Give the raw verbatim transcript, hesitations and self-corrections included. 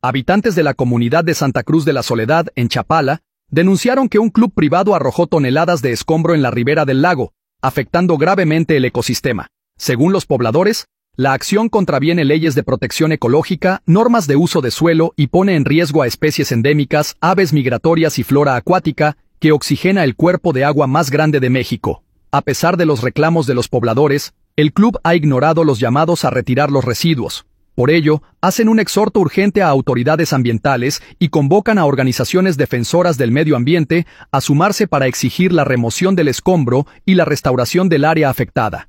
Habitantes de la comunidad de Santa Cruz de la Soledad, en Chapala, denunciaron que un club privado arrojó toneladas de escombro en la ribera del lago, afectando gravemente el ecosistema. Según los pobladores, la acción contraviene leyes de protección ecológica, normas de uso de suelo y pone en riesgo a especies endémicas, aves migratorias y flora acuática, que oxigena el cuerpo de agua más grande de México. A pesar de los reclamos de los pobladores, el club ha ignorado los llamados a retirar los residuos. Por ello, hacen un exhorto urgente a autoridades ambientales y convocan a organizaciones defensoras del medio ambiente a sumarse para exigir la remoción del escombro y la restauración del área afectada.